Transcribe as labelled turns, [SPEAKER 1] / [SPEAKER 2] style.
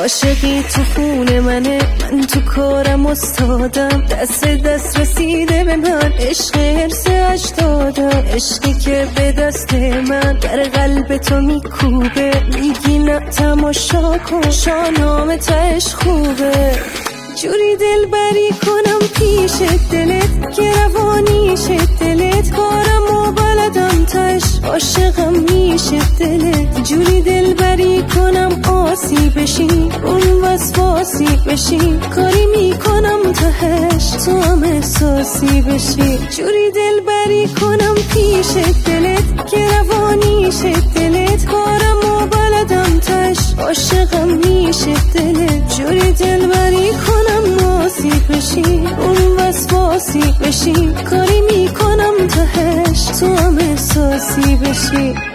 [SPEAKER 1] عاشقی تو خونه منه، من تو کارم استادم، دست دست رسیده به من، عشق حرص 80م، عشقی که به دست من در قلب تو میکوبه، میگی نه تماشا کن شاهنامه تش خوبه. جوری دل بری کنم پیش دلت که روانیش دلت، کارم و بلدم تش عاشقم میشه دلت. جوری دل بری کنم آسی بشی اون وسواسی بشی، کاری میکنم تهش تو هم احساسی بشی. جوری دل بری کنم پیش دلت که روانیش دلت، کارم و بلدم تش عاشقم میشه دلت. جوری دل بری کنم آسی بشی اون وسواسی بشی، کاری میکنم تهش تو هم احساسی بشی.